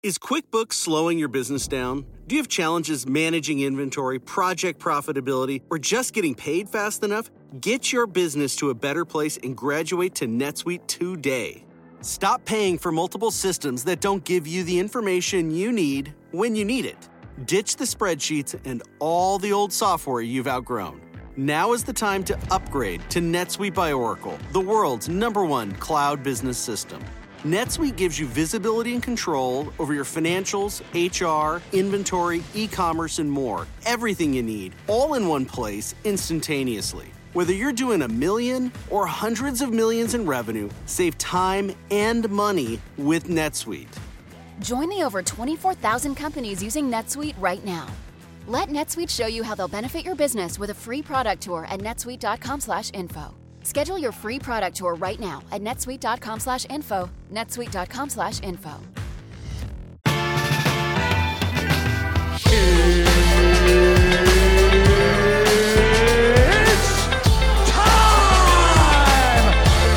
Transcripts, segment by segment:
Is QuickBooks slowing your business down? Do you have challenges managing inventory, project profitability, or just getting paid fast enough? Get your business to a better place and graduate to NetSuite today. Stop paying for multiple systems that don't give you the information you need when you need it. Ditch the spreadsheets and all the old software you've outgrown. Now is the time to upgrade to NetSuite by Oracle, the world's #1 cloud business system. NetSuite gives you visibility and control over your financials, HR, inventory, e-commerce, and more. Everything you need, all in one place, instantaneously. Whether you're doing $1 million or hundreds of millions in revenue, save time and money with NetSuite. Join the over 24,000 companies using NetSuite right now. Let NetSuite show you how they'll benefit your business with a free product tour at netsuite.com/info. Schedule your free product tour right now at netsuite.com/info, netsuite.com/info. It's time!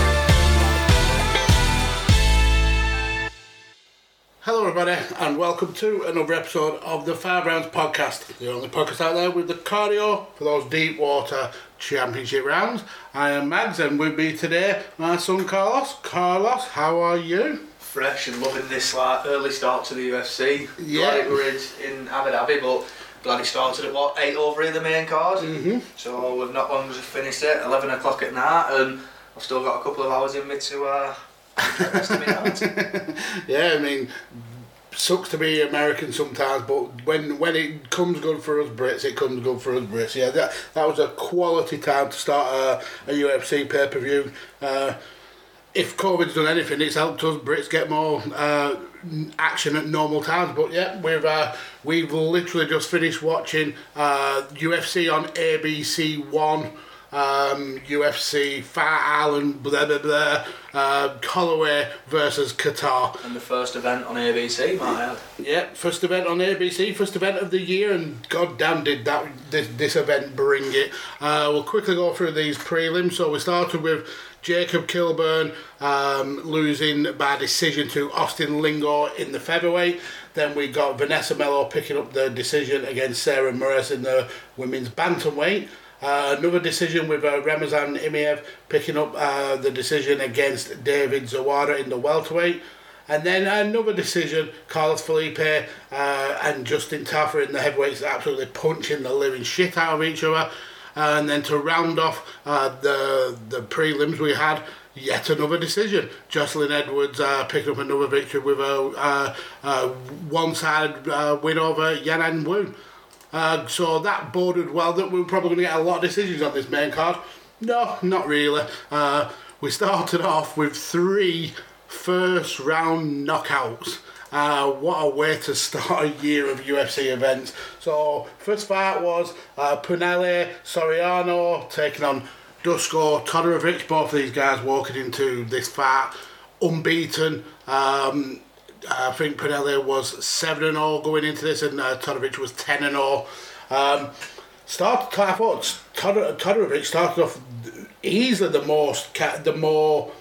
Hello everybody and welcome to another episode of the Five Rounds Podcast, the only podcast out there with the cardio for those deep water championship rounds. I am Mags and with me today my son Carlos. Carlos, how are you? Fresh and loving this early start to the UFC. Yeah. Glad it were in Abu Dhabi, but glad it started at 8 over in the main card. Mm-hmm. So we've not long just finished it, 11 o'clock at night, and I've still got a couple of hours in me to rest in my hands. Yeah, I mean, sucks to be American sometimes, but when it comes good for us Brits, it comes good for us Brits. Yeah, that was a quality time to start a UFC pay-per-view. If COVID's done anything, it's helped us Brits get more action at normal times. But yeah, we've literally just finished watching UFC on ABC One. UFC, Fight Island, blah blah blah, Holloway versus Qatar. And the first event on ABC, might I add. Yeah, first event on ABC, first event of the year, and goddamn did this event bring it. We'll quickly go through these prelims. So we started with Jacob Kilburn losing by decision to Austin Lingo in the featherweight. Then we got Vanessa Melo picking up the decision against Sarah Moras in the women's bantamweight. Another decision with Ramazan Imiev picking up the decision against David Zawada in the welterweight. And then another decision, Carlos Felipe and Justin Tafa in the heavyweights absolutely punching the living shit out of each other. And then to round off the prelims, we had yet another decision. Jocelyn Edwards picking up another victory with a one-sided win over Yanan Wu. So that boded well that we were probably going to get a lot of decisions on this main card. No, not really. We started off with 3 first-round knockouts. What a way to start a year of UFC events. So, first fight was Punale Soriano taking on Dusko Todorovic. Both of these guys walking into this fight unbeaten. I think Punale was 7-0 going into this, and Todorovic was 10-0. I thought Todorovic started off easily the more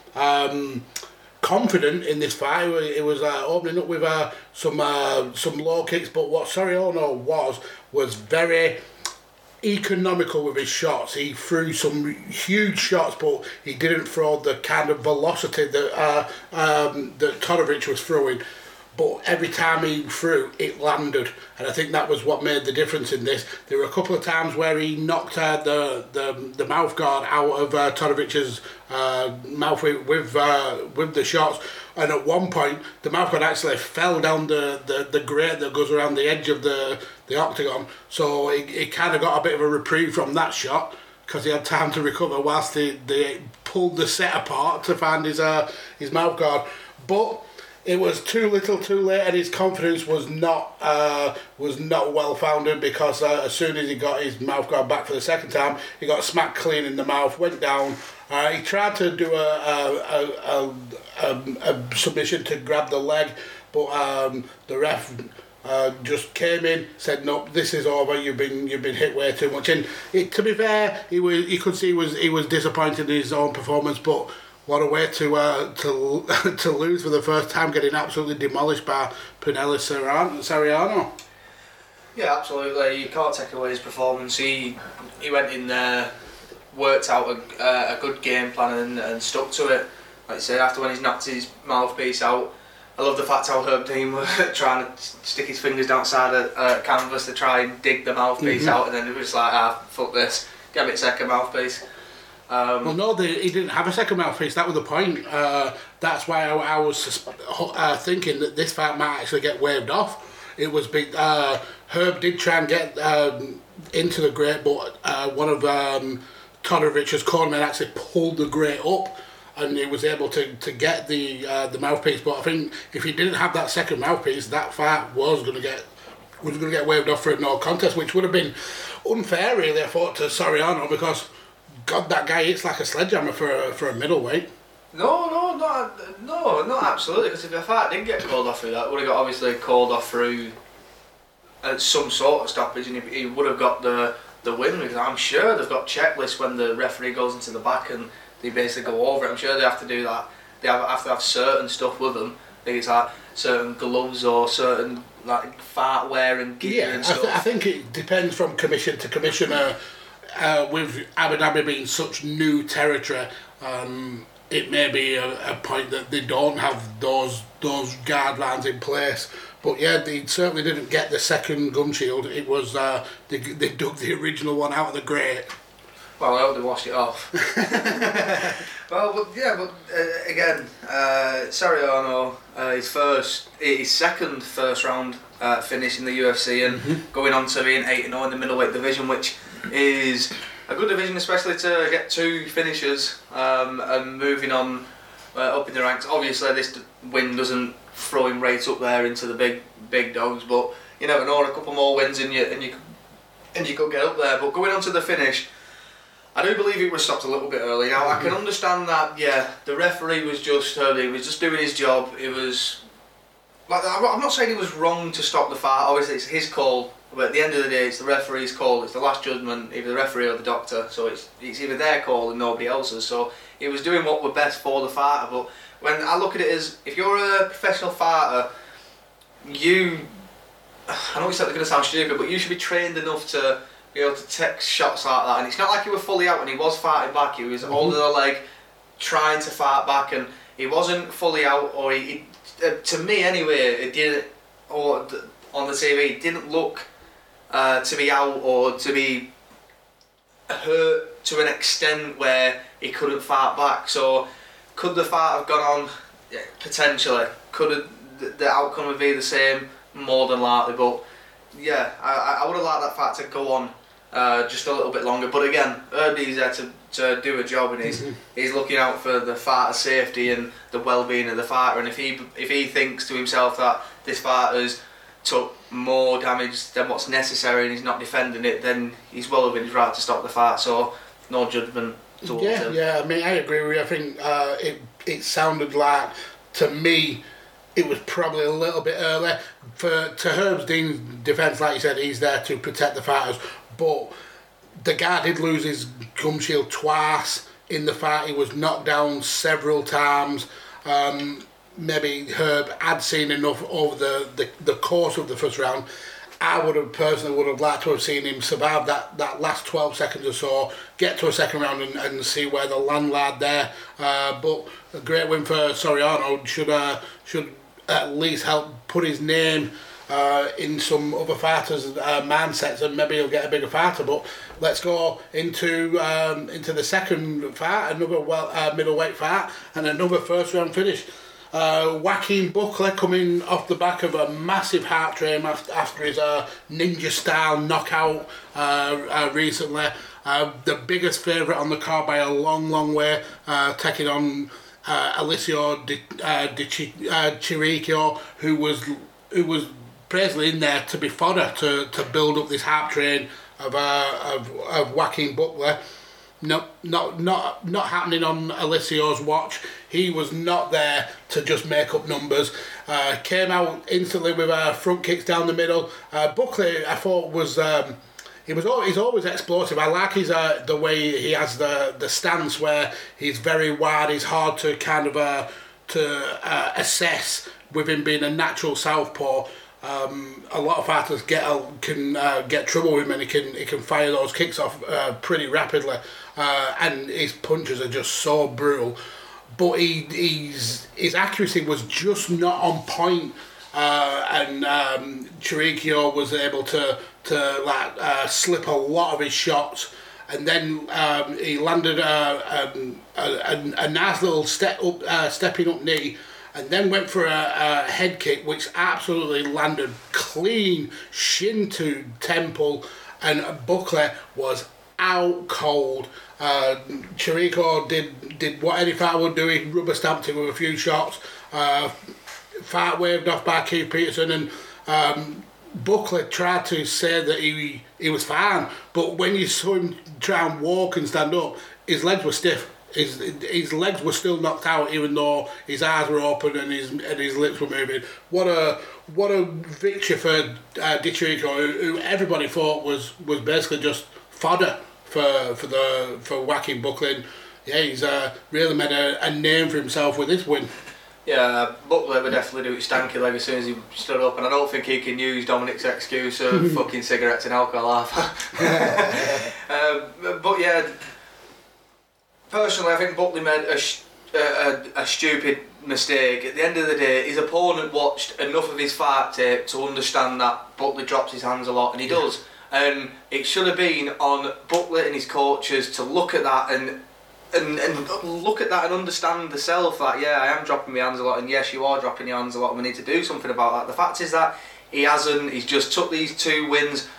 confident in this fight. It was opening up with some low kicks, but what Soriano was very economical with his shots. He threw some huge shots, but he didn't throw the kind of velocity that Todorovic was throwing. But every time he threw, it landed, and I think that was what made the difference in this. There were a couple of times where he knocked the mouth guard out of Todorovic's mouth with the shots, and at one point the mouth guard actually fell down the grate that goes around the edge of the octagon. So he kind of got a bit of a reprieve from that shot because he had time to recover whilst they pulled the set apart to find his mouth guard, but it was too little too late, and his confidence was not well founded, because as soon as he got his mouth guard back for the second time, he got smacked clean in the mouth, went down. He tried to do a submission to grab the leg, but the ref just came in, said, "No, this is over. You've been hit way too much." And to be fair, you could see he was disappointed in his own performance, but what a way to lose for the first time, getting absolutely demolished by Pinelli Soriano. Yeah, absolutely. You can't take away his performance. He went in there, worked out a good game plan and stuck to it. Like I say, after when he's knocked his mouthpiece out, I love the fact how Herb Dean was trying to stick his fingers outside a canvas to try and dig the mouthpiece out, and then it was like, fuck this, get me a second mouthpiece. Well, no, he didn't have a second mouthpiece. That was the point. That's why I was thinking that this fight might actually get waved off. It was big. Herb did try and get into the grate, but one of Todorovich's cornermen actually pulled the grate up, and he was able to get the mouthpiece. But I think if he didn't have that second mouthpiece, that fight was going to get waved off for a no contest, which would have been unfair, really, I thought, to Soriano, because God, that guy hits like a sledgehammer for a middleweight. No, not absolutely. Because if the fight did get called off through that, it would have got obviously called off through some sort of stoppage, and he would have got the win. Because I'm sure they've got checklists when the referee goes into the back and they basically go over it. I'm sure they have to do that. They have to have certain stuff with them. I think it's like certain gloves or certain like fart wear and gear and stuff. I think it depends from commission to commissioner. With Abu Dhabi being such new territory, it may be a point that they don't have those guidelines in place. But yeah, they certainly didn't get the second gum shield. It was they dug the original one out of the grate. Well, I hope they washed it off. Again, Soriano, his second first round finish in the UFC, and going on to being 8-0 in the middleweight division, which is a good division, especially to get two finishers and moving on up in the ranks. Obviously, this win doesn't throw him right up there into the big dogs, but you never know, a couple more wins and you could get up there. But going on to the finish, I do believe it was stopped a little bit early. Now I can understand that. Yeah, the referee was just doing his job. It was like, I'm not saying he was wrong to stop the fight. Obviously, it's his call. But at the end of the day, it's the referee's call. It's the last judgment, either the referee or the doctor. So it's either their call and nobody else's. So he was doing what was best for the fighter. But when I look at it as, if you're a professional fighter, I know it's going to sound stupid, but you should be trained enough to be able to take shots like that. And it's not like he was fully out when he was fighting back. He was holding the leg, trying to fight back, and he wasn't fully out. Or he to me anyway, it didn't. Or on the TV, it didn't look to be out or to be hurt to an extent where he couldn't fight back. So could the fight have gone on? Yeah, potentially. Could the outcome would be the same? More than likely. But yeah, I would have liked that fight to go on just a little bit longer. But again, Herbie's there to do a job, and he's looking out for the fighter's safety and the well-being of the fighter. And if he thinks to himself that this fighter's took more damage than what's necessary and he's not defending it, then he's well within his right to stop the fight. So no judgment towards him. Yeah, I mean, I agree with you. I think it sounded like, to me, it was probably a little bit early. To Herb Dean's defence, like you said, he's there to protect the fighters, but the guy did lose his gum shield twice in the fight. He was knocked down several times. Maybe Herb had seen enough over the course of the first round. I would have liked to have seen him survive that last 12 seconds or so, get to a second round and see where the land lied there. But a great win for Soriano should at least help put his name in some other fighters' mindsets, and maybe he'll get a bigger fighter. But let's go into the second fight, another middleweight fight, and another first round finish. Joaquin Buckley coming off the back of a massive heart train after his ninja style knockout recently. The biggest favourite on the card by a long way, taking on Alessio Di Chirico, who was basically in there to be fodder to build up this hype train of Joaquin Buckley. Not happening on Alessio's watch. He was not there to just make up numbers. Came out instantly with front kicks down the middle. Buckley, I thought, was he's always explosive. I like his the way he has the stance where he's very wide. He's hard to kind of assess with him being a natural southpaw. A lot of fighters can get trouble with him, and he can fire those kicks off pretty rapidly, and his punches are just so brutal. But his accuracy was just not on point, and Chirico was able to slip a lot of his shots, and then he landed a nice little stepping up knee. And then went for a head kick, which absolutely landed clean, shin to temple, and Buckley was out cold. Chirico did what any fighter would do. He rubber stamped him with a few shots. Fight waved off by Keith Peterson, and Buckley tried to say that he was fine, but when you saw him try and walk and stand up, his legs were stiff. His legs were still knocked out, even though his eyes were open and his lips were moving. What a victory for Di Chirico, who everybody thought was basically just fodder for whacking Buckley. And yeah, he's really made a name for himself with this win. Yeah, Buckley would definitely do it stanky leg as soon as he stood up, and I don't think he can use Dominic's excuse of fucking cigarettes and alcohol. But yeah. Personally, I think Buckley made a stupid mistake. At the end of the day, his opponent watched enough of his fight tape to understand that Buckley drops his hands a lot, and he does. And it should have been on Buckley and his coaches to look at that and look at that and understand the self that, yeah, I am dropping my hands a lot, and yes, you are dropping your hands a lot, and we need to do something about that. The fact is that he hasn't. He's just took these two wins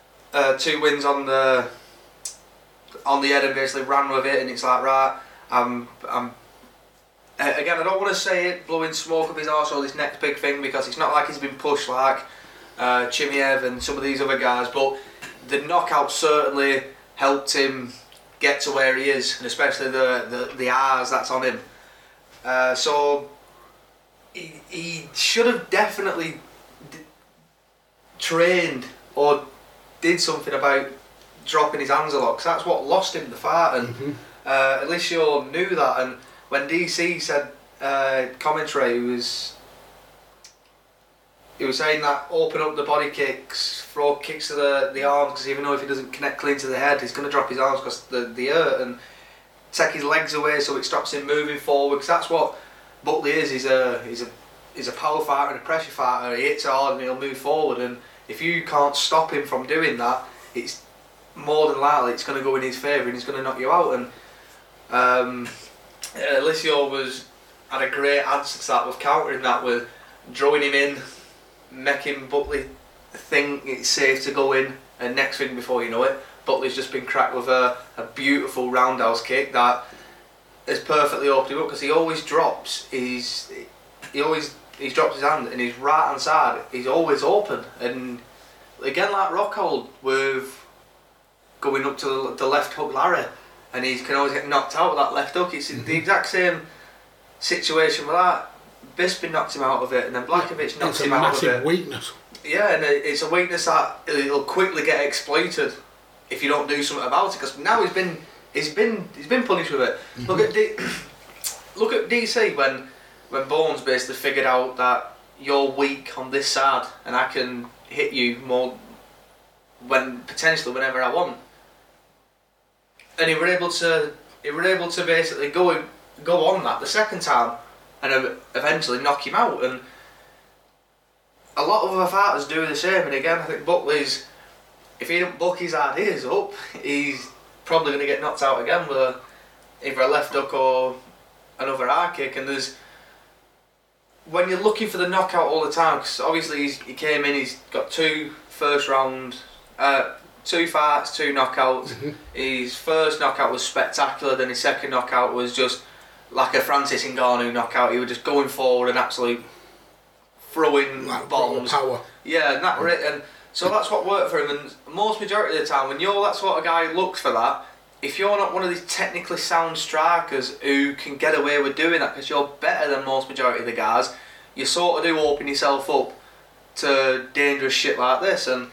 on the head and basically ran with it, and it's like, right, again, I don't want to say it blowing smoke up his arse or this next big thing, because it's not like he's been pushed like Chimaev and some of these other guys, but the knockout certainly helped him get to where he is, and especially the eyes that's on him. So he should have definitely trained or did something about dropping his hands a lot, because that's what lost him the fight, and Alicio knew that. And when DC said commentary, he was saying that open up the body kicks, throw kicks to the arms, because even though if he doesn't connect clean to the head, he's going to drop his arms because the hurt, and take his legs away so it stops him moving forward, because that's what Buckley is. He's a power fighter and a pressure fighter. He hits hard and he'll move forward, and if you can't stop him from doing that, it's more than likely it's going to go in his favour and he's going to knock you out. And Alicio had a great answer to that, with countering that with drawing him in, making Buckley think it's safe to go in, and next thing before you know it, Buckley's just been cracked with a beautiful roundhouse kick that has perfectly opened him up, because he always drops he's dropped his hand, and his right hand side he's always open, and again like Rockhold with going up to the left hook Larry, and he can always get knocked out with that left hook. It's the exact same situation with that. Bisping knocked him out of it, and then Blachowicz knocked him out of it. It's a massive weakness. Yeah, and it's a weakness that it'll quickly get exploited if you don't do something about it. Because now he's been punished with it. Look at DC when Bones basically figured out that you're weak on this side, and I can hit you more potentially whenever I want. And he were able to basically go on that the second time and eventually knock him out. And a lot of other fighters do the same. And again, I think Buckley's, if he don't buck his ideas up, he's probably going to get knocked out again with either a left hook or another high kick. And when you're looking for the knockout all the time, because obviously he came in, he's got two fights, 2 knockouts. His first knockout was spectacular, then his second knockout was just like a Francis Ngannou knockout. He was just going forward and absolutely throwing like bombs. Power. Yeah, and that were it. And so that's what worked for him. And most majority of the time, when you're that sort of guy who looks for that, if you're not one of these technically sound strikers who can get away with doing that because you're better than most majority of the guys, you sort of do open yourself up to dangerous shit like this. And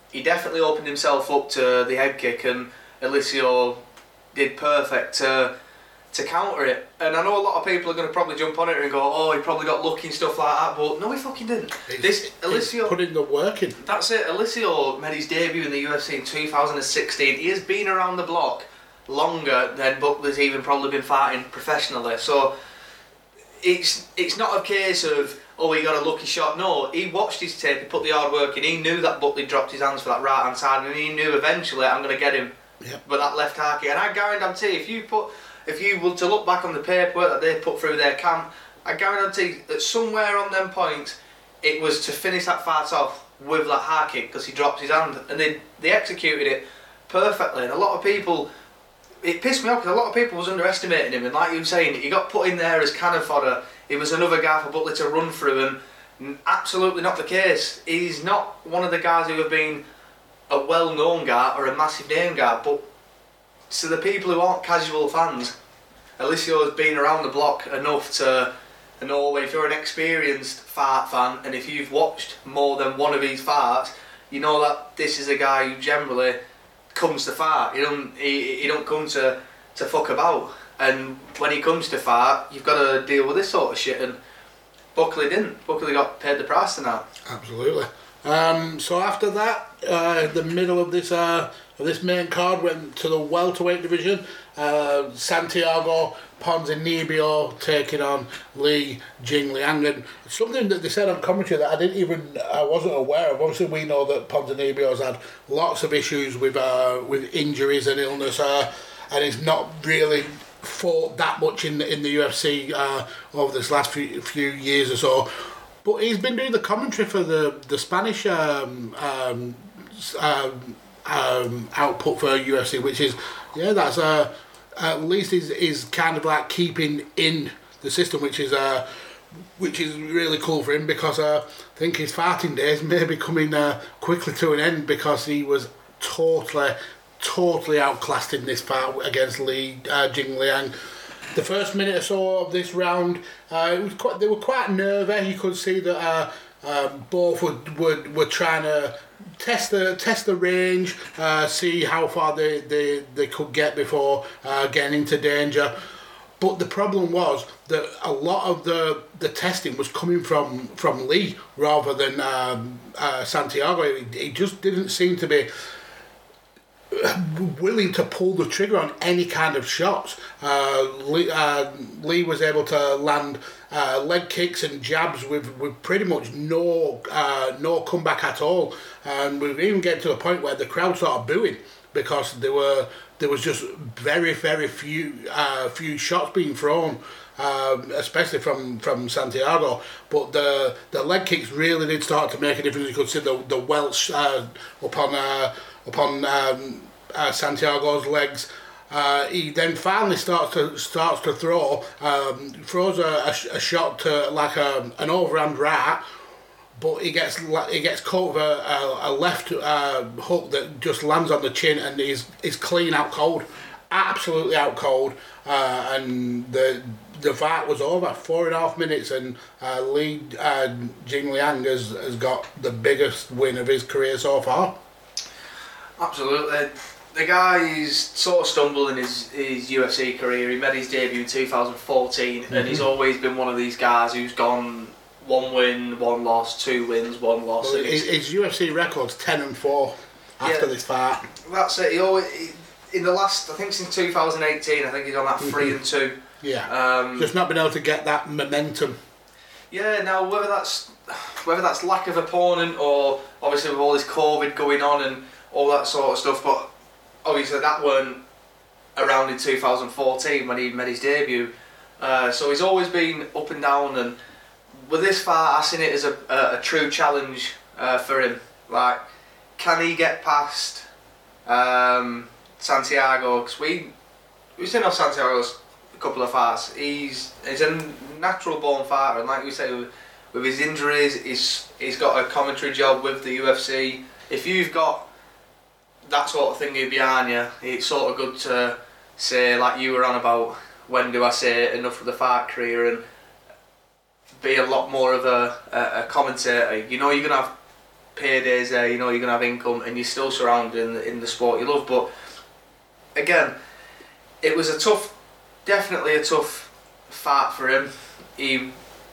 he definitely opened himself up to the head kick, and Alessio did perfect to counter it. And I know a lot of people are going to probably jump on it and go, oh, he probably got lucky and stuff like that, but no, he fucking didn't. Alessio put in the work in. That's it. Alessio made his debut in the UFC in 2016. He has been around the block longer than Buckley's even probably been fighting professionally. So it's not a case of, oh, he got a lucky shot. No, he watched his tape, he put the hard work in, he knew that Buckley dropped his hands for that right hand side, and he knew eventually I'm going to get him with that left high kick. And I guarantee if you were to look back on the paperwork that they put through their camp, I guarantee that somewhere on them points it was to finish that fight off with that high kick because he dropped his hand, and they executed it perfectly. And a lot of people, it pissed me off because a lot of people was underestimating him, and like you were saying, he got put in there as cannon fodder. It was another guy for Buckley to run through, and absolutely not the case. He's not one of the guys who have been a well-known guy or a massive name guy, but to the people who aren't casual fans, Alessio has been around the block enough to know if you're an experienced fight fan and if you've watched more than one of his fights, you know that this is a guy who generally comes to fight. He don't come to fuck about. And when he comes to fight, you've got to deal with this sort of shit. And Buckley didn't. Buckley got paid the price tonight. Absolutely. So after that, the middle of this main card went to the welterweight division. Santiago Ponzinibbio taking on Li Jingliang, and something that they said on commentary that I wasn't aware of. Obviously, we know that Ponzinibbio's had lots of issues with injuries and illness, and he's not really fought that much in the UFC over this last few years or so. But he's been doing the commentary for the Spanish output for UFC, which is that's at least is kind of like keeping in the system, which is really cool for him, because I think his fighting days may be coming quickly to an end, because he was totally outclassed in this fight against Li Jingliang. The first minute or so of this round, they were quite nervy. You could see that both were trying to test the range, see how far they could get before getting into danger. But the problem was that a lot of the testing was coming from Lee rather than Santiago. He just didn't seem to be willing to pull the trigger on any kind of shots. Lee was able to land leg kicks and jabs with pretty much no comeback at all, and we even get to a point where the crowd started booing because there was just very few shots being thrown, especially from Santiago. But the leg kicks really did start to make a difference. You could see the welch upon Santiago's legs. He then finally starts to throw, throws a shot to like an overhand right, but he gets caught with a left hook that just lands on the chin, and is clean out cold, absolutely out cold, and the fight was over. 4.5 minutes, and Li Jingliang has got the biggest win of his career so far. Absolutely. The guy is sort of stumbled in his UFC career. He made his debut in 2014, and he's always been one of these guys who's gone 1 win, 1 loss, 2 wins, 1 loss. Well, his UFC record's 10-4 after this fight. That's it. He in the last, I think since 2018, I think he's on that 3-2. Yeah. Just not been able to get that momentum. Yeah. Now whether that's lack of opponent, or obviously with all this COVID going on and all that sort of stuff, but obviously that weren't around in 2014 when he made his debut. So he's always been up and down, and with this fight I seen it as a true challenge for him. Like, can he get past Santiago? Because we've seen off Santiago's a couple of fights. He's a natural born fighter, and like we say, with his injuries, he's got a commentary job with the UFC. If you've got that sort of thing behind you, it's sort of good to say, like you were on about, when do I say enough of the fight career, and be a lot more of a commentator. You know you're going to have paydays there. You know you're gonna have income, and you're still surrounded in the sport you love. But again, it was definitely a tough fight for him. He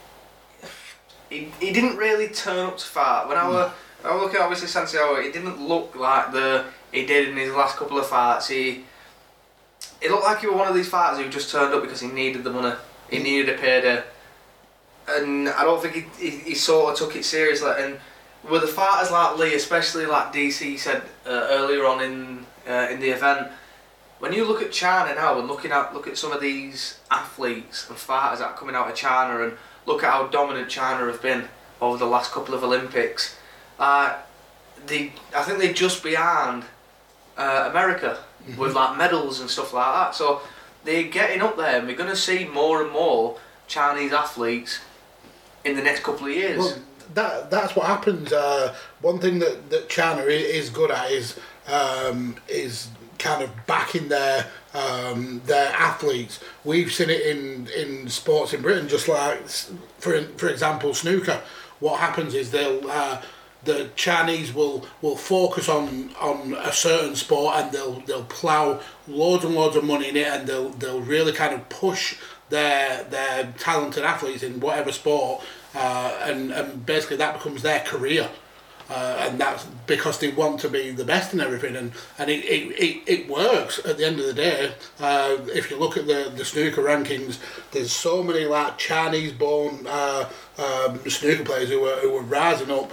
didn't really turn up to fight. When I was looking at obviously Santiago, it didn't look like he did in his last couple of fights. It looked like he was one of these fighters who just turned up because he needed the money. He needed a payday. And I don't think he sort of took it seriously. And with the fighters like Lee, especially like DC said earlier on in the event, when you look at China now and look at some of these athletes and fighters that are coming out of China, and look at how dominant China have been over the last couple of Olympics, I think they're just behind America with like medals and stuff like that. So they're getting up there, and we're going to see more and more Chinese athletes in the next couple of years. Well, that's what happens. One thing that China is good at is kind of backing their athletes. We've seen it in sports in Britain, just like for example snooker. What happens is the Chinese will focus on a certain sport, and they'll plough loads and loads of money in it, and they'll really kind of push their talented athletes in whatever sport, and basically that becomes their career. And that's because they want to be the best in everything, and it works at the end of the day. If you look at the snooker rankings, there's so many like Chinese-born snooker players who are rising up.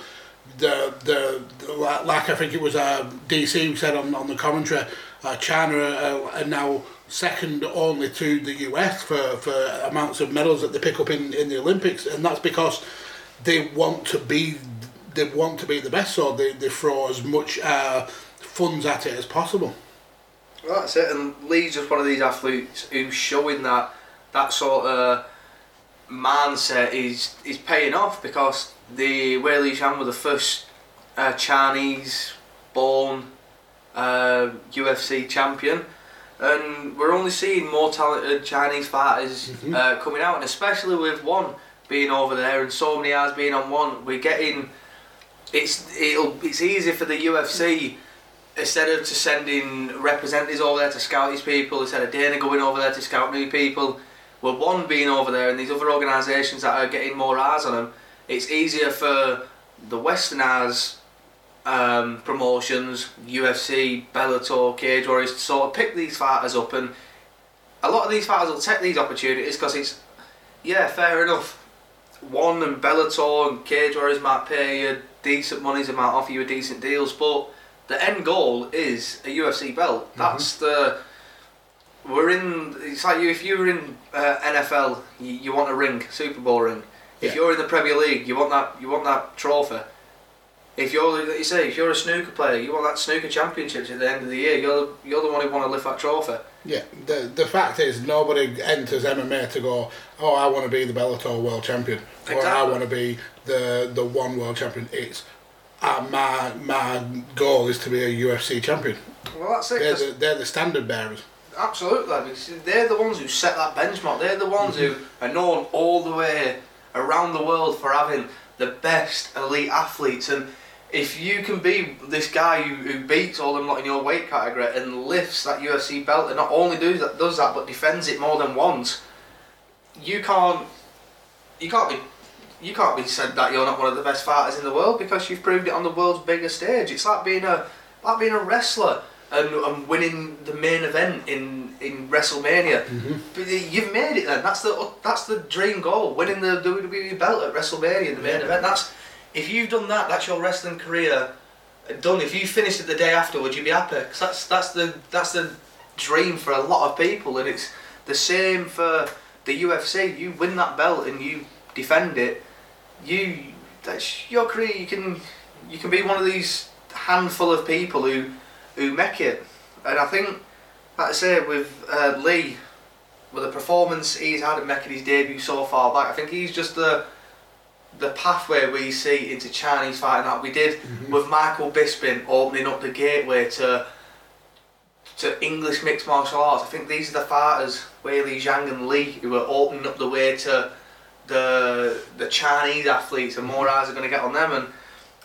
Like I think it was DC who said on the commentary, China are now second only to the US for amounts of medals that they pick up in the Olympics, and that's because they want to be the best, so they throw as much funds at it as possible. Well, that's it, and Lee's just one of these athletes who's showing that sort of mindset is paying off, because the Wei Li Shan were the first Chinese-born UFC champion, and we're only seeing more talented Chinese fighters coming out, and especially with one being over there and so many eyes being on one, we're getting. It's easy for the UFC, instead of to sending representatives over there to scout these people, instead of Dana going over there to scout new people, with one being over there and these other organisations that are getting more eyes on them, it's easier for the westernised promotions, UFC, Bellator, Cage Warriors, to sort of pick these fighters up, and a lot of these fighters will take these opportunities because it's, yeah, fair enough. One and Bellator and Cage Warriors might pay you decent money, they might offer you decent deals, but the end goal is a UFC belt. That's it's like if you were in NFL, you want a ring, Super Bowl ring. If you're in the Premier League, you want that trophy. If you're a snooker player, you want that snooker championships at the end of the year. You're the one who want to lift that trophy. Yeah, the fact is, nobody enters MMA to go, oh, I want to be the Bellator world champion, or I want to be the one world champion. It's my goal is to be a UFC champion. Well, that's it. They're the standard bearers. Absolutely, because they're the ones who set that benchmark. They're the ones who are known all the way around the world for having the best elite athletes. And if you can be this guy who beats all them lot in your weight category and lifts that UFC belt, and not only does that but defends it more than once, you can't be said that you're not one of the best fighters in the world, because you've proved it on the world's biggest stage. It's like being a wrestler and winning the main event in WrestleMania. But you've made it then. That's the dream goal, winning the WWE belt at WrestleMania, the main event. If you've done that, that's your wrestling career done. If you finished it the day after, would you be happy? Because that's the dream for a lot of people, and it's the same for the UFC. You win that belt and you defend it. That's your career. You can be one of these handful of people who make it. And I think, like I say, with Lee, with the performance he's had at making his debut so far back, I think he's just the pathway we see into Chinese fighting that we did with Michael Bisping opening up the gateway to English mixed martial arts. I think these are the fighters, Wei Li Zhang and Lee, who are opening up the way to the Chinese athletes, and more eyes are going to get on them. And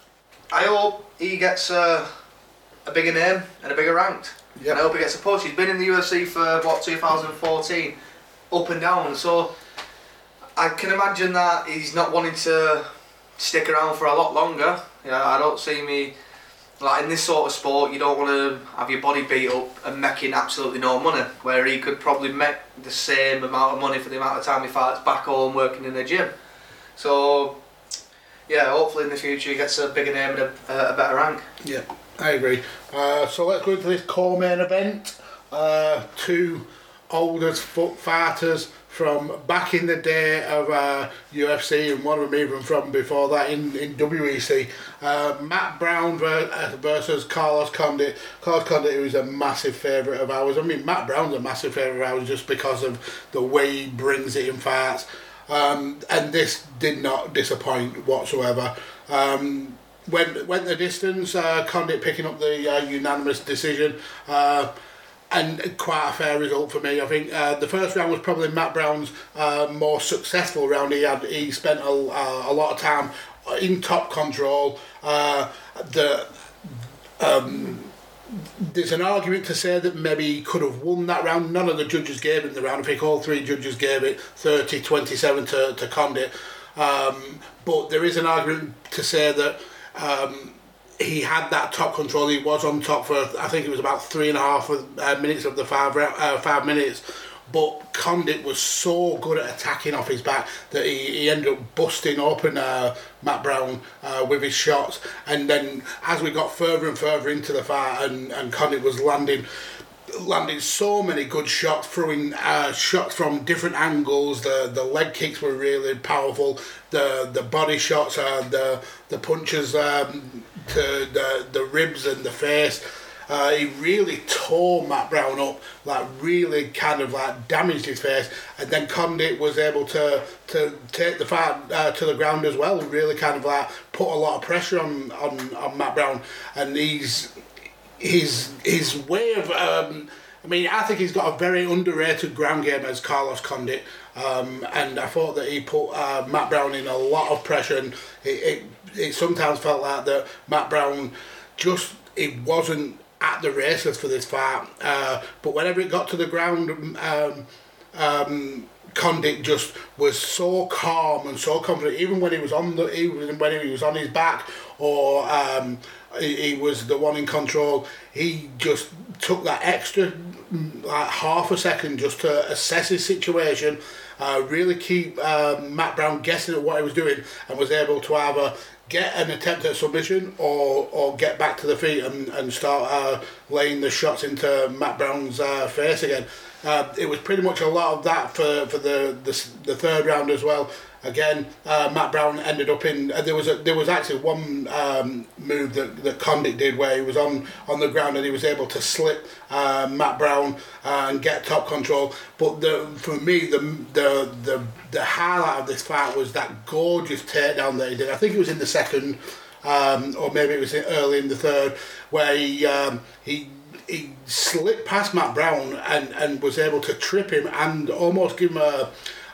I hope he gets a bigger name and a bigger rank. Yep. And I hope he gets a push. He's been in the UFC for 2014, up and down. So I can imagine that he's not wanting to stick around for a lot longer. Yeah, I don't see me like in this sort of sport. You don't want to have your body beat up and making absolutely no money. Where he could probably make the same amount of money for the amount of time he fights back home working in a gym. So yeah, hopefully in the future he gets a bigger name and a better rank. Yeah, I agree. So let's go into this co-main event. Two old as fuck fighters from back in the day of UFC, and one of them even from before that in WEC. Matt Brown versus Carlos Condit. Carlos Condit, who is a massive favourite of ours. I mean, Matt Brown's a massive favourite of ours just because of the way he brings it in fights. And this did not disappoint whatsoever. Went the distance, Condit picking up the unanimous decision, and quite a fair result for me. I think the first round was probably Matt Brown's more successful round. He spent a lot of time in top control. There's an argument to say that maybe he could have won that round. None of the judges gave him the round. I think all three judges gave it 30-27 to Condit. But there is an argument to say that he had that top control. He was on top for, I think it was about 3.5 minutes of the 5 minutes. But Condit was so good at attacking off his back that he ended up busting open Matt Brown with his shots. And then as we got further and further into the fight, and Condit was landing so many good shots, throwing shots from different angles. The leg kicks were really powerful. The body shots, the punches to the ribs and the face. He really tore Matt Brown up, like really kind of like damaged his face, and then Condit was able to take the fight to the ground as well, really kind of like put a lot of pressure on Matt Brown, and his way of I mean, I think he's got a very underrated ground game as Carlos Condit, and I thought that he put Matt Brown in a lot of pressure, and it sometimes felt like that Matt Brown he wasn't at the races for this fight, but whenever it got to the ground, Condit just was so calm and so confident. Even when he was on his back, or he was the one in control, he just took that extra like half a second just to assess his situation, really keep Matt Brown guessing at what he was doing, and was able to either get an attempt at submission or get back to the feet and start laying the shots into Matt Brown's face again. It was pretty much a lot of that for the third round as well. Again, Matt Brown ended up in. There was actually one move that Condit did where he was on the ground and he was able to slip Matt Brown and get top control. But for me, the highlight of this fight was that gorgeous takedown that he did. I think it was in the second, or maybe it was early in the third, where he slipped past Matt Brown and was able to trip him and almost give him a.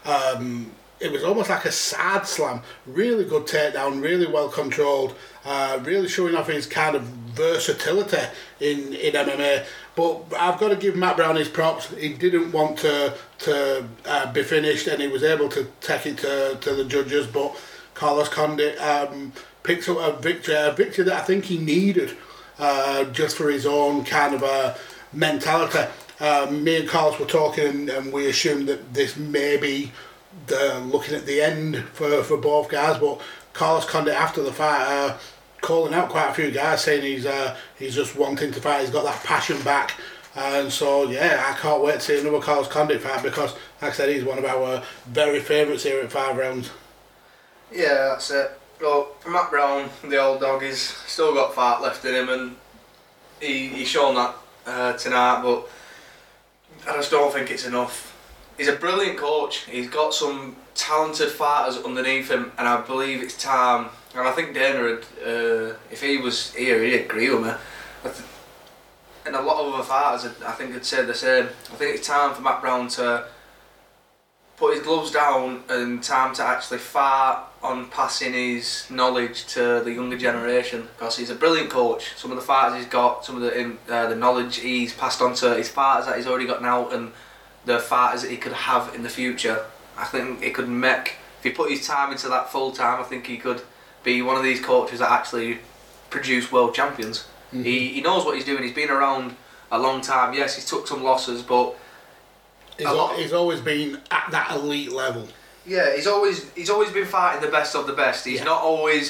It was almost like a side slam. Really good takedown, really well controlled, really showing off his kind of versatility in MMA. But I've got to give Matt Brown his props. He didn't want to be finished, and he was able to take it to the judges. But Carlos Condit picks up a victory that I think he needed just for his own kind of mentality. Me and Carlos were talking, and we assumed that this may be looking at the end for both guys, but Carlos Condit after the fight calling out quite a few guys, saying he's just wanting to fight, he's got that passion back, and so yeah, I can't wait to see another Carlos Condit fight, because like I said, he's one of our very favourites here at 5 rounds. Yeah, that's it. Well, Matt Brown, the old dog, he's still got fight left in him, and he's shown that tonight, but I just don't think it's enough. He's a brilliant coach. He's got some talented fighters underneath him, and I believe it's time. And I think Dana would, if he was here, he'd agree with me. And a lot of other fighters, I think, would say the same. I think it's time for Matt Brown to put his gloves down and time to actually fart on passing his knowledge to the younger generation, because he's a brilliant coach. Some of the fighters he's got, some of the knowledge he's passed on to his fighters that he's already got now, and the fighters that he could have in the future. I think it could make, if he put his time into that full time, I think he could be one of these coaches that actually produce world champions. Mm-hmm. He knows what he's doing. He's been around a long time. Yes, he's took some losses, but he's always been at that elite level. Yeah, he's always been fighting the best of the best. He's not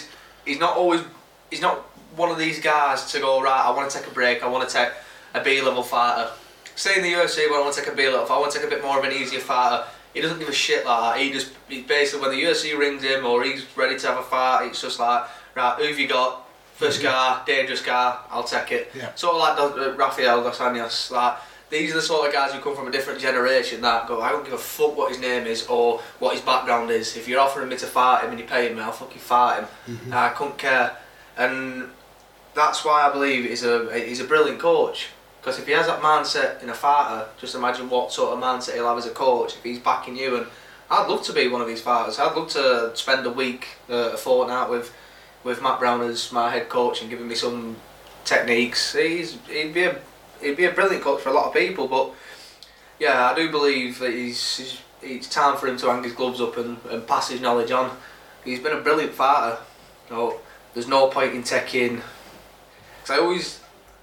one of these guys to go, right, I want to take a break, I want to take a B-level fighter. Stay in the UFC, but I want to take a B-level, if I want to take a bit more of an easier fighter. He doesn't give a shit like that. He basically, when the UFC rings him or he's ready to have a fight, it's just like, right, who've you got? First guy, dangerous guy, I'll take it. Yeah. Sort of like Rafael dos Anjos. Like, these are the sort of guys who come from a different generation that go, I don't give a fuck what his name is or what his background is. If you're offering me to fight him and you're paying me, I'll fucking fight him. Mm-hmm. I couldn't care. And that's why I believe he's a brilliant coach. Because if he has that mindset in a fighter, just imagine what sort of mindset he'll have as a coach if he's backing you. And I'd love to be one of these fighters. I'd love to spend a week, a fortnight with Matt Brown as my head coach and giving me some techniques. He'd be a brilliant coach for a lot of people. But yeah, I do believe that it's time for him to hang his gloves up and pass his knowledge on. He's been a brilliant fighter. So there's no point in taking. Because I always,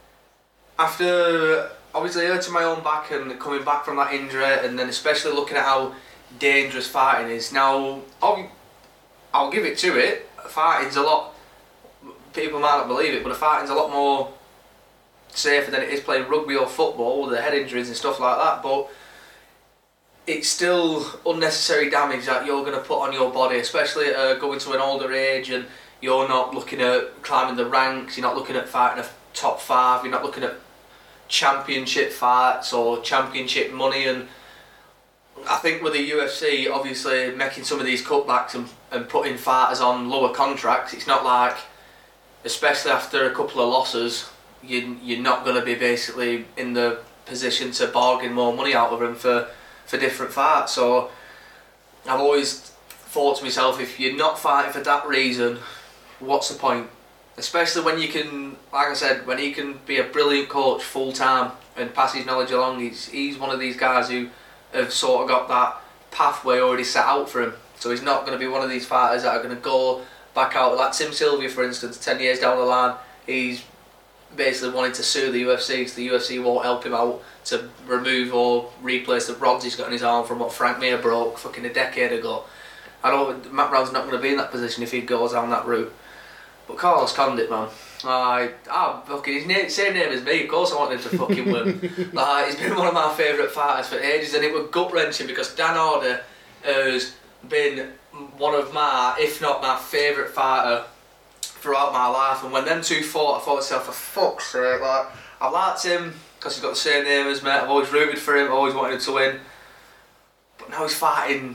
after obviously hurting my own back and coming back from that injury, and then especially looking at how dangerous fighting is now, I'll give it to it. Fighting's a lot. People might not believe it, but fighting's a lot more safer than it is playing rugby or football with the head injuries and stuff like that. But it's still unnecessary damage that you're going to put on your body, especially going to an older age, and you're not looking at climbing the ranks. You're not looking at fighting a top 5. You're not looking at championship fights or championship money. And I think with the UFC obviously making some of these cutbacks and putting fighters on lower contracts, it's not like, especially after a couple of losses, you're not going to be basically in the position to bargain more money out of them for different fights. So I've always thought to myself, if you're not fighting for that reason, what's the point? Especially when you can, like I said, when he can be a brilliant coach full time and pass his knowledge along. He's one of these guys who have sort of got that pathway already set out for him. So he's not going to be one of these fighters that are going to go back out. Like Tim Sylvia, for instance, 10 years down the line, he's basically wanting to sue the UFC because the UFC won't help him out to remove or replace the rods he's got in his arm from what Frank Mir broke fucking a decade ago. Matt Brown's not going to be in that position if he goes down that route. But Carlos Condit, man, fucking his same name as me. Of course, I want him to fucking win. He's been one of my favourite fighters for ages, and it was gut wrenching because Dan Hardy has been one of my, if not my favourite fighter throughout my life. And when them two fought, I thought to myself, for fuck's sake, like, I liked him because he's got the same name as me. I've always rooted for him, always wanted him to win. But now he's fighting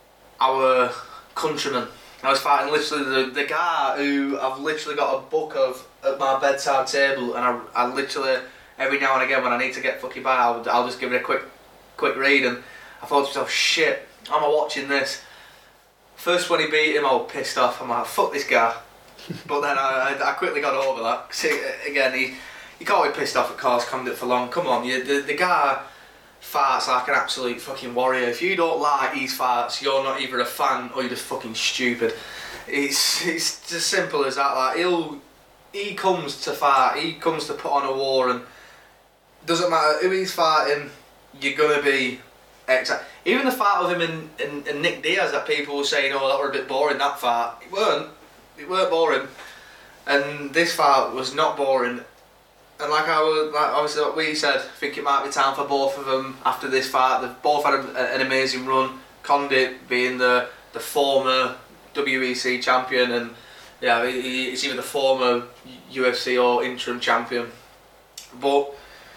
our countryman. I was fighting literally the guy who I've literally got a book of at my bedside table, and I literally, every now and again when I need to get fucking by, I'll just give it a quick read. And I thought to myself, shit, am I watching this? First when he beat him, I was pissed off. I'm like, fuck this guy. But then I quickly got over that. Cause again, you can't be pissed off at Carlos Condit for long. Come on, the guy fights like an absolute fucking warrior. If you don't like his fights, you're not either a fan or you're just fucking stupid. It's as simple as that. Like, he comes to fight, he comes to put on a war, and doesn't matter who he's fighting, you're gonna be even the fight with him and Nick Diaz that people were saying, oh, that were a bit boring, that fight. It weren't boring, and this fight was not boring. And obviously what we said, I think it might be time for both of them after this fight. They've both had an amazing run. Condit being the former WEC champion, and yeah, he's either the former UFC or interim champion. But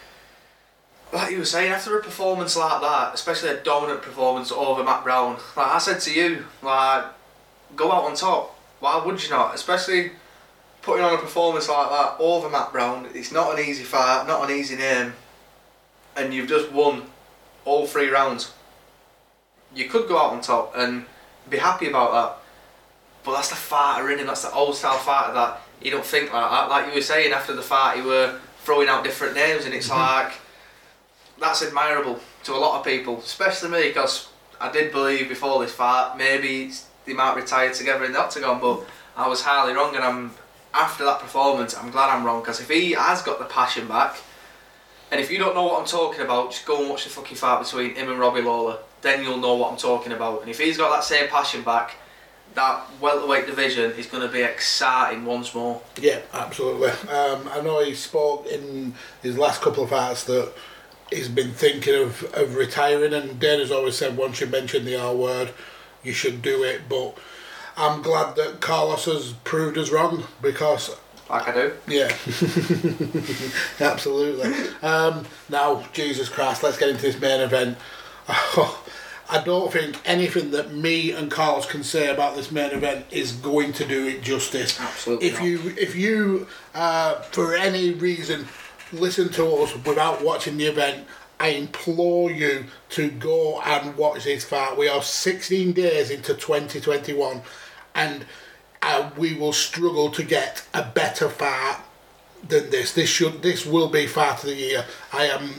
like you were saying, after a performance like that, especially a dominant performance over Matt Brown, like I said to you, like, go out on top. Why would you not? Especially putting on a performance like that over Matt Brown. It's not an easy fight, not an easy name, and you've just won all 3 rounds. you could go out on top and be happy about that. But that's the fighter in him, that's the old style fighter that you don't think like that. Like you were saying, after the fight you were throwing out different names, and it's like, that's admirable to a lot of people, especially me, because I did believe before this fight maybe they might retire together in the octagon, but I was highly wrong, and after that performance I'm glad I'm wrong, because if he has got the passion back, and if you don't know what I'm talking about, just go and watch the fucking fight between him and Robbie Lawler, then you'll know what I'm talking about. And if he's got that same passion back, that welterweight division is going to be exciting once more. Yeah, absolutely. I know he spoke in his last couple of fights that he's been thinking of retiring, and Dana's always said once you mention the R word, you should do it. But I'm glad that Carlos has proved us wrong, because... Like I do. Yeah. Absolutely. Now, Jesus Christ, let's get into this main event. I don't think anything that me and Carlos can say about this main event is going to do it justice. Absolutely. If you for any reason listen to us without watching the event, I implore you to go and watch this fight. We are 16 days into 2021, and we will struggle to get a better fight than this. This will be fight of the year. I am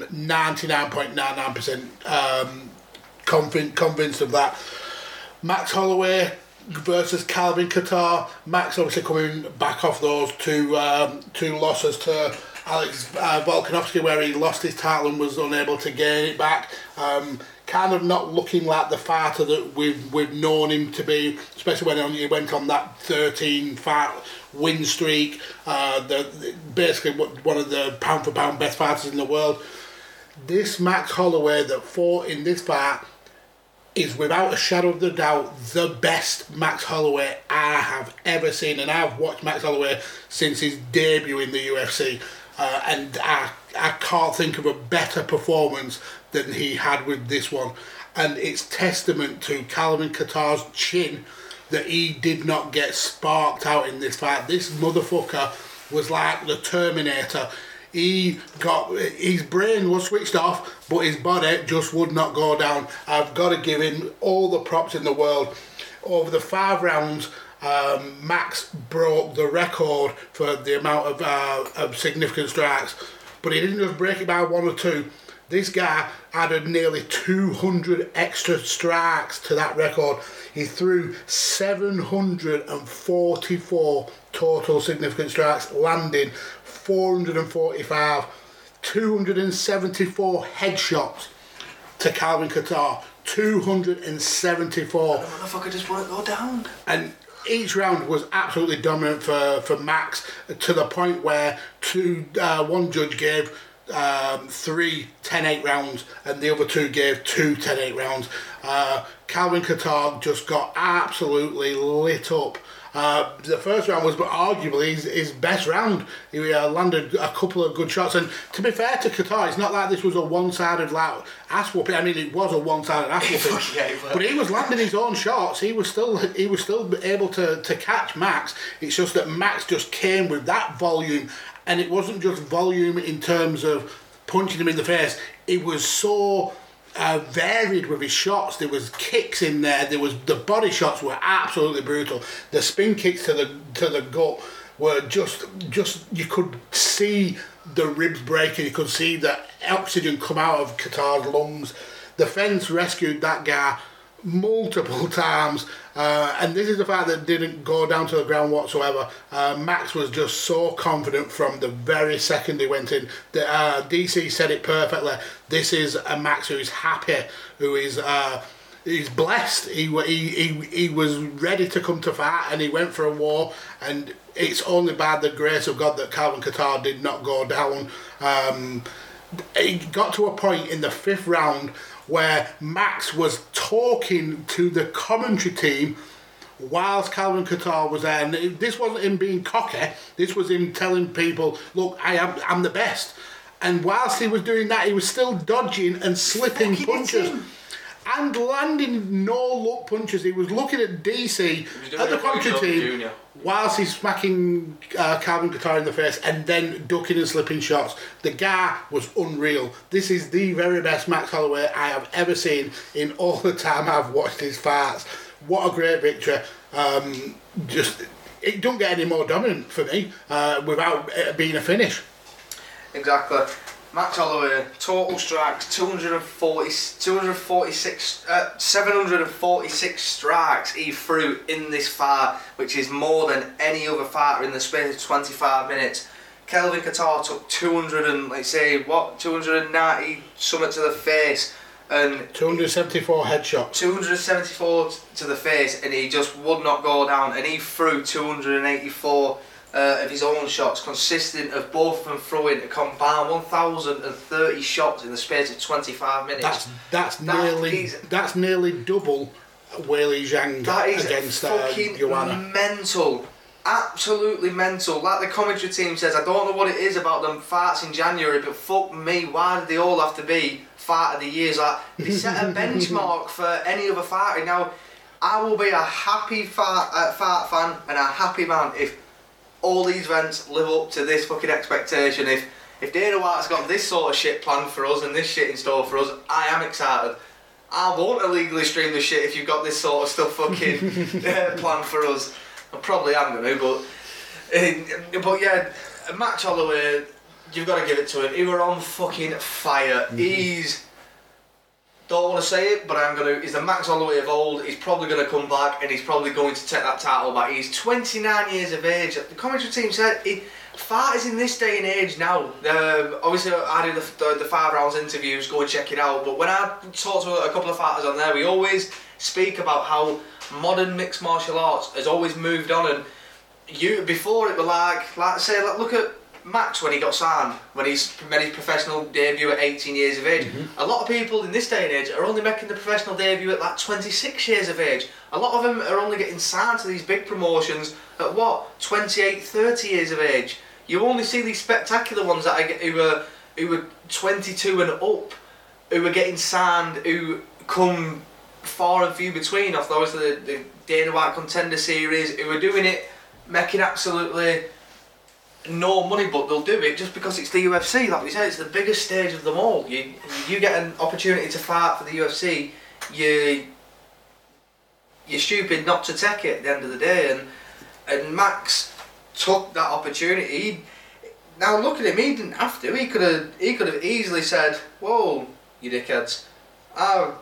99.99% convinced of that. Max Holloway versus Calvin Kattar. Max obviously coming back off those two losses to Alex Volkanovski, where he lost his title and was unable to gain it back. Kind of not looking like the fighter that we've known him to be, especially when he went on that 13-fight win streak. Basically one of the pound-for-pound best fighters in the world. This Max Holloway that fought in this fight is without a shadow of a doubt the best Max Holloway I have ever seen, and I've watched Max Holloway since his debut in the UFC, and I can't think of a better performance than he had with this one. And it's testament to Calvin Kattar's chin that he did not get sparked out in this fight. This motherfucker was like the Terminator. His brain was switched off, but his body just would not go down. I've got to give him all the props in the world. Over the 5 rounds, Max broke the record for the amount of significant strikes, but he didn't just break it by 1 or 2. This guy added nearly 200 extra strikes to that record. He threw 744 total significant strikes, landing 445, 274 headshots to Calvin Kattar. 274. The motherfucker just won't go down. And each round was absolutely dominant for Max, to the point where one judge gave 3 10-8 rounds, and the other 2 gave 2 10-8 rounds. Calvin Kattar just got absolutely lit up. The first round was arguably his best round. He landed a couple of good shots, and to be fair to Kattar, it's not like this was a one-sided ass whooping. I mean, it was a one-sided ass whooping, but he was landing his own shots. He was still able to catch Max. It's just that Max just came with that volume, and it wasn't just volume in terms of punching him in the face. It was so varied with his shots. There was kicks in there. The body shots were absolutely brutal. The spin kicks to the gut were just you could see the ribs breaking. You could see the oxygen come out of Kattar's lungs. The fence rescued that guy multiple times, and this is the fact that didn't go down to the ground whatsoever. Max was just so confident from the very second he went in. DC said it perfectly. This is a Max who is happy, who is he's blessed. He was ready to come to fight, and he went for a war, and it's only by the grace of God that Calvin Kattar did not go down. It got to a point in the 5th round where Max was talking to the commentary team whilst Calvin Kattar was there. And this wasn't him being cocky. This was him telling people, look, I'm the best. And whilst he was doing that, he was still dodging and slipping punches. and landing no-look punches. He was looking at DC at the commentary team whilst he's smacking Calvin Kattar in the face and then ducking and slipping shots. The guy was unreal. This is the very best Max Holloway I have ever seen in all the time I've watched his fights. What a great victory. It don't get any more dominant for me without it being a finish. Exactly. Max Holloway, total strikes, 746 strikes he threw in this fight, which is more than any other fighter in the space of 25 minutes. Kelvin Kattar took 290 something to the face, and 274 headshots. 274 to the face, and he just would not go down, and he threw 284 of his own shots, consisting of both of them throwing a combined 1,030 shots in the space of 25 minutes. That's nearly double Weili Zhang against Joanna. Mental. Absolutely mental. Like the commentary team says, I don't know what it is about them fights in January, but fuck me, why do they all have to be fight of the years? Like, they set a benchmark for any other fighter. Now, I will be a happy fight fan and a happy man if all these events live up to this fucking expectation. If Dana White's got this sort of shit planned for us and this shit in store for us, I am excited. I won't illegally stream the shit if you've got this sort of stuff fucking planned for us. I probably am going to, but yeah, Max Holloway, you've got to give it to him. He were on fucking fire. He's, don't want to say it, but I'm going to. He's the Max Holloway of old. He's probably going to come back, and he's probably going to take that title back. He's 29 years of age. The commentary team said fighters in this day and age now. Obviously, I do the 5 rounds interviews. Go and check it out. But when I talk to a couple of fighters on there, we always speak about how modern mixed martial arts has always moved on. And before it was like say, look at Max when he got signed, when he's made his professional debut at 18 years of age. A lot of people in this day and age are only making the professional debut at like 26 years of age. A lot of them are only getting signed to these big promotions at 28, 30 years of age. You only see these spectacular ones who were 22 and up, who were getting signed, who come far and few between off those the Dana White Contender Series, who are doing it, making absolutely no money, but they'll do it just because it's the UFC. Like we said, it's the biggest stage of them all. You get an opportunity to fight for the UFC, you're stupid not to take it at the end of the day. And Max took that opportunity. Now look at him, he didn't have to. He could have easily said, "Whoa, you dickheads! I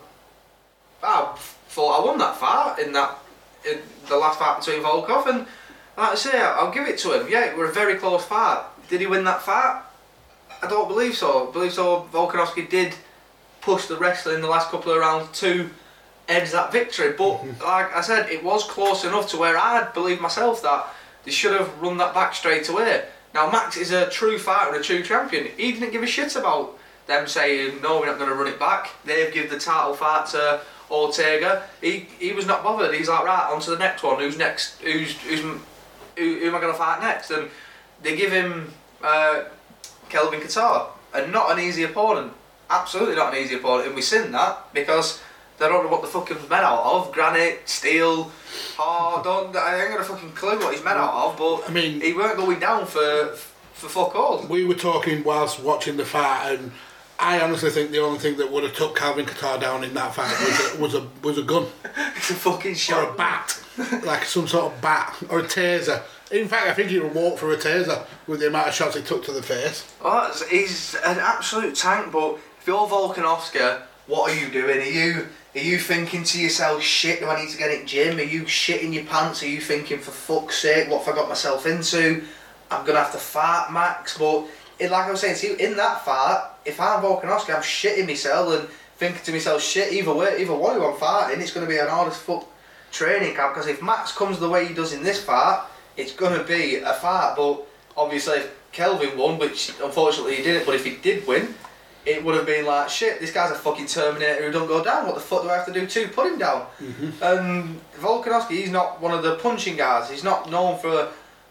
thought I won that fight in the last fight between Volkov." And like I say, I'll give it to him. Yeah, it was a very close fight. Did he win that fight? I don't believe so. I believe so. Volkanovski did push the wrestler in the last couple of rounds to edge that victory. But like I said, it was close enough to where I believe myself that they should have run that back straight away. Now Max is a true fighter, a true champion. He didn't give a shit about them saying, no, we're not going to run it back. They've given the title fight to Ortega. He was not bothered. He's like, right, on to the next one. Who's next? Who am I going to fight next? And they give him Kelvin Kattar, and not an easy opponent. Absolutely not an easy opponent. And we've seen that because they don't know what the fuck he's made out of. Granite, steel. I ain't got a fucking clue what he's made out of. But I mean, he weren't going down for fuck all. We were talking whilst watching the fight, and I honestly think the only thing that would have took Calvin Kattar down in that fight was a gun. It's a fucking shot. Or a bat. Like some sort of bat. Or a taser. In fact, I think he would walk through a taser with the amount of shots he took to the face. Oh, he's an absolute tank, but if you're Volkanovski, what are you doing? Are you thinking to yourself, shit, do I need to get in gym? Are you shitting your pants? Are you thinking, for fuck's sake, what have I got myself into? I'm going to have to fight Max. But like I was saying to you, in that fight, if I'm Volkanovski, I'm shitting myself and thinking to myself, shit, either one who I'm fighting, it's going to be an hard as fuck training camp. Because if Max comes the way he does in this fight, it's going to be a fight. But obviously, if Kelvin won, which unfortunately he didn't, but if he did win, it would have been like, shit, this guy's a fucking Terminator who don't go down. What the fuck do I have to do to put him down? Volkanovski, he's not one of the punching guys. He's not known for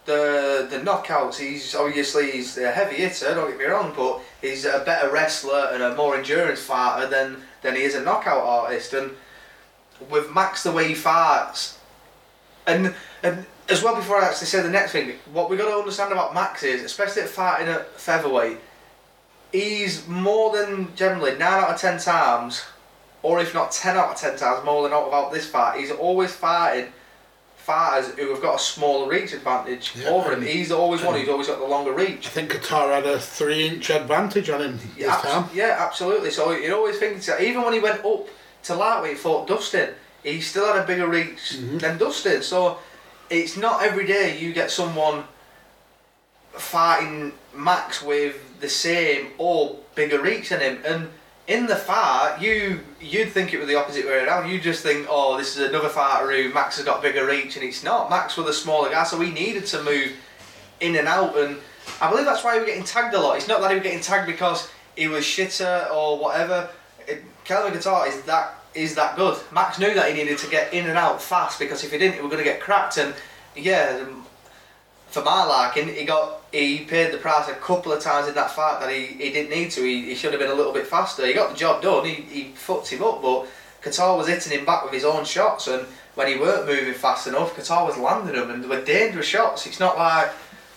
the knockouts, he's a heavy hitter, don't get me wrong, but he's a better wrestler and a more endurance fighter than he is a knockout artist. And with Max, the way he fights, and as well, before I actually say the next thing, what we got to understand about Max is, especially at fighting at featherweight, he's more than generally 9 out of 10 times, or if not 10 out of 10 times more than out about this fight, he's always fighting fighters who have got a smaller reach advantage over him. He's always one who's always got the longer reach. I think Qatar had a 3-inch advantage on him this time. Yeah, absolutely. So you'd always think that even when he went up to lightweight and fought Dustin, he still had a bigger reach than Dustin. So it's not every day you get someone fighting Max with the same or bigger reach than him. And in the fight, you'd think it was the opposite way around. You just think, oh, this is another fighter who Max has got bigger reach, and it's not. Max was a smaller guy, so he needed to move in and out, and I believe that's why he was getting tagged a lot. It's not that he was getting tagged because he was shitter or whatever. Kelvin Qatar is that good. Max knew that he needed to get in and out fast, because if he didn't, he was going to get cracked. And yeah, for my liking, he paid the price a couple of times in that fight that he didn't need to. He should have been a little bit faster. He got the job done. He fucked him up, but Qatar was hitting him back with his own shots, and when he weren't moving fast enough, Qatar was landing them, and they were dangerous shots. It's not like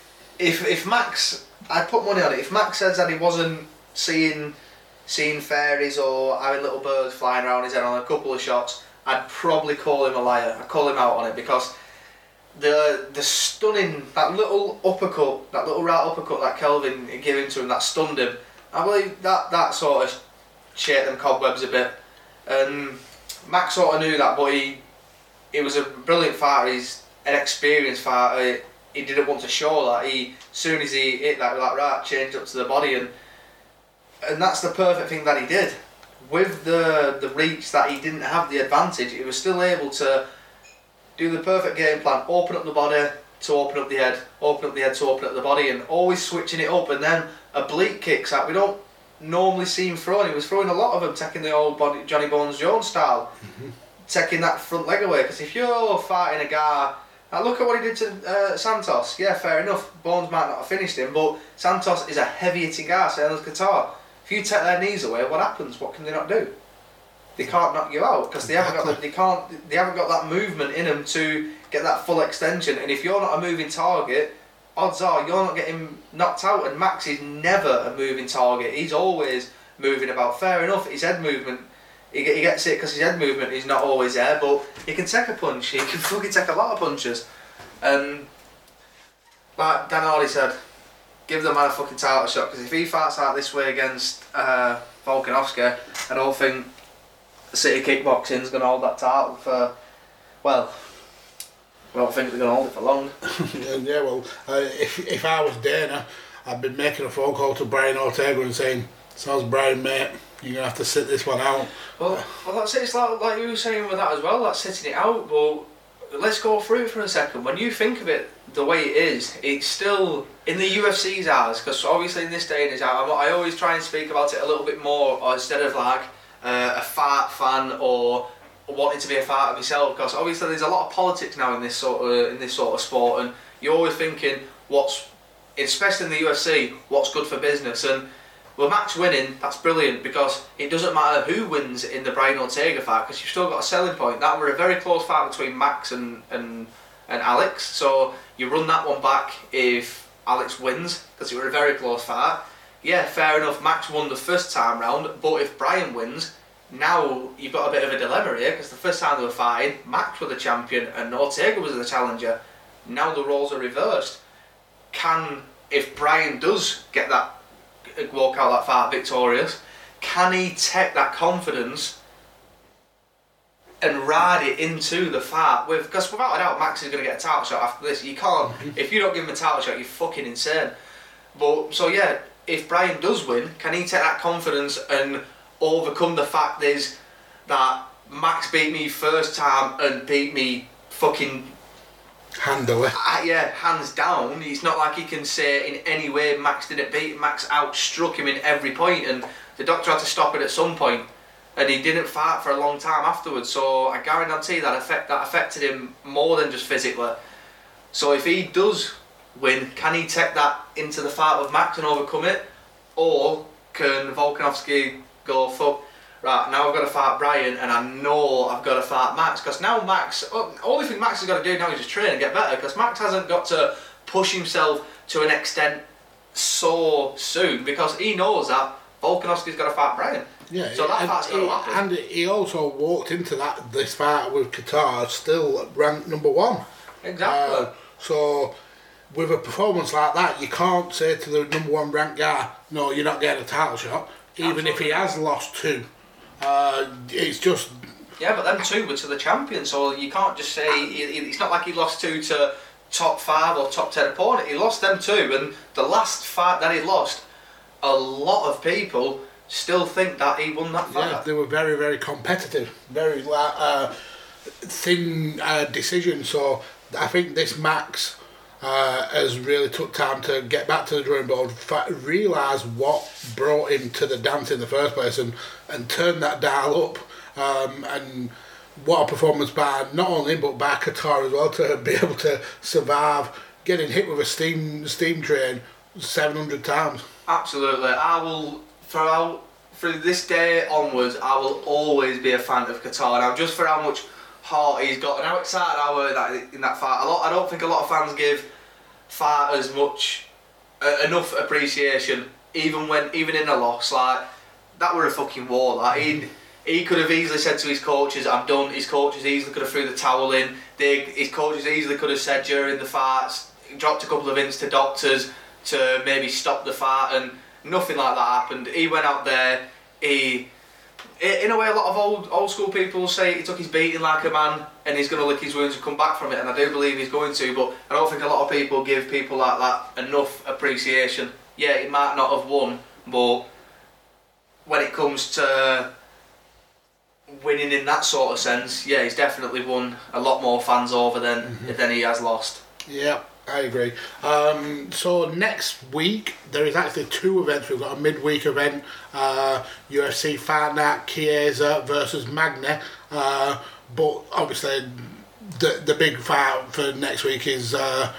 if Max, I'd put money on it. If Max says that he wasn't seeing fairies or having little birds flying around his head on a couple of shots, I'd probably call him a liar. I'd call him out on it, because the stunning, that little uppercut, that little right uppercut that Kelvin gave him to him, that stunned him, I believe that sort of shaped them cobwebs a bit. And Max sort of knew that, but he was a brilliant fighter. He's an experienced fighter. He didn't want to show that. As soon as he hit that with that right, changed up to the body, and that's the perfect thing that he did. With the reach that he didn't have the advantage, he was still able to do the perfect game plan, open up the body to open up the head, open up the head to open up the body, and always switching it up. And then oblique kicks that we don't normally see him throwing. He was throwing a lot of them, taking the old Johnny Bones Jones style, taking that front leg away. Because if you're fighting a guy, now look at what he did to Santos. Yeah, fair enough, Bones might not have finished him, but Santos is a heavy hitting guy, same as Qatar. If you take their knees away, what happens? What can they not do? They can't knock you out, because they haven't got that movement in them to get that full extension. And if you're not a moving target, odds are you're not getting knocked out. And Max is never a moving target. He's always moving about. Fair enough, his head movement, he gets it because his head movement is not always there, but he can take a punch. He can fucking take a lot of punches. And like Dan Hardy said, give the man a fucking title shot, because if he fights out this way against Volkanovski, I don't think City Kickboxing's going to hold that title for, well, I don't think they're going to hold it for long. Yeah, well, if I was Dana, I'd be making a phone call to Brian Ortega and saying, "Sounds Brian, mate, you're going to have to sit this one out." Well, that's it. It's like you were saying with that as well, that's sitting it out. But let's go through it for a second. When you think of it the way it is, it's still in the UFC's eyes, because obviously in this day and age, I always try and speak about it a little bit more, or instead of like a fight fan or wanting to be a fighter myself, because obviously there's a lot of politics now in this sort of sport, and you're always thinking especially in the UFC, what's good for business. And with Max winning, that's brilliant, because it doesn't matter who wins in the Brian Ortega fight, because you've still got a selling point. That were a very close fight between Max and Alex, so you run that one back if Alex wins, because it were a very close fight. Yeah, fair enough, Max won the first time round, but if Brian wins, now you've got a bit of a dilemma here, because the first time they were fighting, Max was the champion and Ortega was the challenger. Now the roles are reversed. If Brian does walk out that fight victorious, can he take that confidence and ride it into the fight? Because without a doubt, Max is going to get a title shot after this. You can't, if you don't give him a title shot, you're fucking insane. But so yeah, if Brian does win, can he take that confidence and overcome the fact is that Max beat me first time and beat me fucking handily? Yeah, hands down. It's not like he can say in any way Max didn't beat him. Max outstruck him in every point, and the doctor had to stop it at some point, and he didn't fight for a long time afterwards. So I guarantee that affected him more than just physically. So if he does win. Can he take that into the fight with Max and overcome it? Or can Volkanovski go, fuck, right, now I've got to fight Brian and I know I've got to fight Max? Because now Max, only thing Max has got to do now is just train and get better, because Max hasn't got to push himself to an extent so soon, because he knows that Volkanovski's got to fight Brian. Yeah, so that fight's going to happen. And he also walked into this fight with Qatar still ranked number 1. Exactly. So with a performance like that, you can't say to the number 1 ranked guy, no, you're not getting a title shot, even if he has lost 2. It's just... Yeah, but them 2 were to the champion, so you can't just say... It's not like he lost 2 to top 5 or top 10 opponent. He lost them 2, and the last fight that he lost, a lot of people still think that he won that fight. Yeah, they were very, very competitive, very thin decision. So I think this Max has really took time to get back to the drawing board, realise what brought him to the dance in the first place, and turn that dial up. And what a performance by not only him but by Qatar as well, to be able to survive getting hit with a steam train 700 times. Absolutely. I will, through this day onwards, I will always be a fan of Qatar. Now, just for how much heart he's got and how excited I were in that fight. I don't think a lot of fans give fighters enough appreciation, even in a loss. Like, that were a fucking war. Like, he could have easily said to his coaches, I'm done. His coaches easily could have threw the towel in. His coaches easily could have said during the fights, dropped a couple of hints to doctors to maybe stop the fight, and nothing like that happened. He went out there, in a way a lot of old school people say he took his beating like a man and he's going to lick his wounds and come back from it, and I do believe he's going to, but I don't think a lot of people give people like that enough appreciation. Yeah, he might not have won, but when it comes to winning in that sort of sense, yeah, he's definitely won a lot more fans over than he has lost. Yeah, I agree. So next week there is actually 2 events. We've got a midweek event, UFC Fight Night, Chiesa versus Magny. But obviously the big fight for next week is the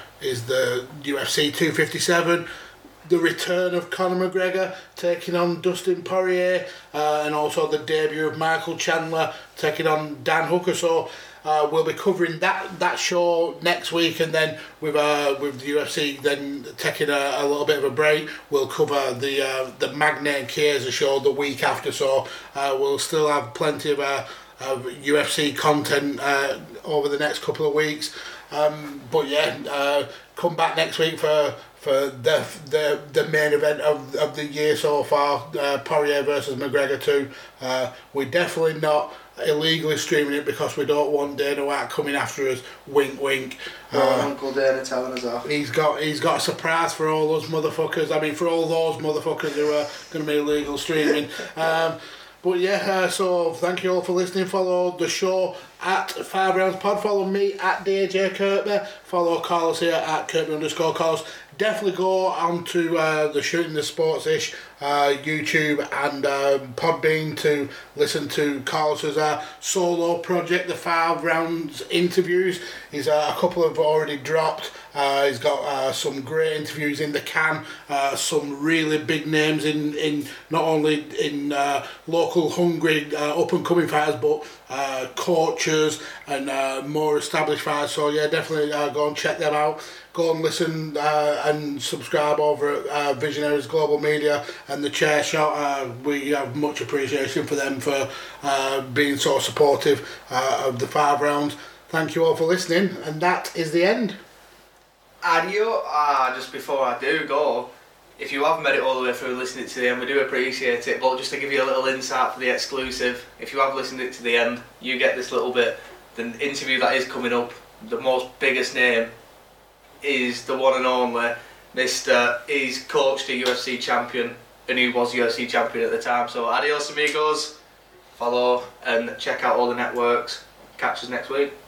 UFC 257. The return of Conor McGregor taking on Dustin Poirier, and also the debut of Michael Chandler taking on Dan Hooker. So we'll be covering that show next week, and then with the UFC then taking a little bit of a break, we'll cover the Magny and Chiesa show the week after. So we'll still have plenty of UFC content over the next couple of weeks. But yeah, come back next week for the main event of the year so far, Poirier versus McGregor 2. We're definitely not illegally streaming it because we don't want Dana White coming after us. Wink, wink. Uncle Dana telling us off. He's got a surprise for all those motherfuckers. I mean, for all those motherfuckers who are going to be illegal streaming. But yeah, so thank you all for listening. Follow the show at 5 Rounds Pod. Follow me at DJ Kirkby. Follow Carlos here at Kirkby_Carlos. Definitely go on to the Shooting the Sports-ish YouTube and Podbean to listen to Carlos's solo project, the 5 Rounds interviews. He's a couple have already dropped. He's got some great interviews in the can, some really big names in not only in local hungry up and coming fighters, but coaches and more established fighters. So yeah, definitely go and check them out. Go and listen and subscribe over at Visionaries Global Media and the Chair Shot. We have much appreciation for them for being so supportive of the 5 Rounds. Thank you all for listening, and that is the end. Adio. Just before I do go, if you have made it all the way through listening to the end, we do appreciate it, but just to give you a little insight for the exclusive, if you have listened it to the end, you get this little bit. The interview that is coming up, the most biggest name is the one and only Mr. He's coached a UFC champion, and he was UFC champion at the time. So adios amigos, follow and check out all the networks. Catch us next week.